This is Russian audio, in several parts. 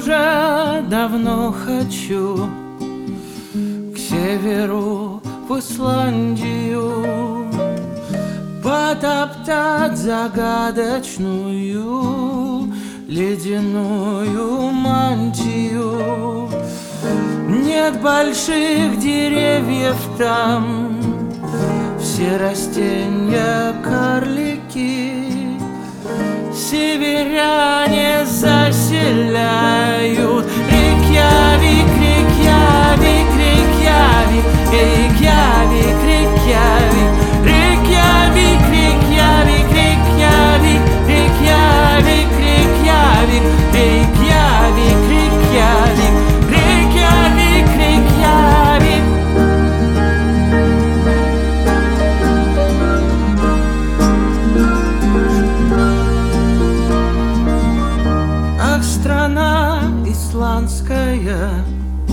уже давно хочу к северу, в Исландию, потоптать загадочную ледяную мантию. Нет больших деревьев там, все растения карлики. Северяне заселяют Рейкьявик, Рейкьявик, Рейкьявик, Рейкьявик, Рейкьявик, Рейкьявик, Рейкьявик, Рейкьявик, Рейкьявик, Рейкьявик, Рейкьявик, Рейкьявик, Рейкьявик, Рейкьявик. Ах, страна исландская,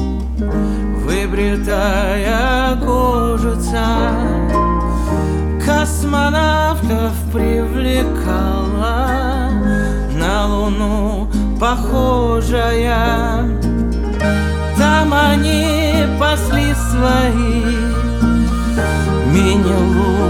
выбритая кожица, космонавтов привлекала, на Луну похожая. Там они пасли свои мини-луны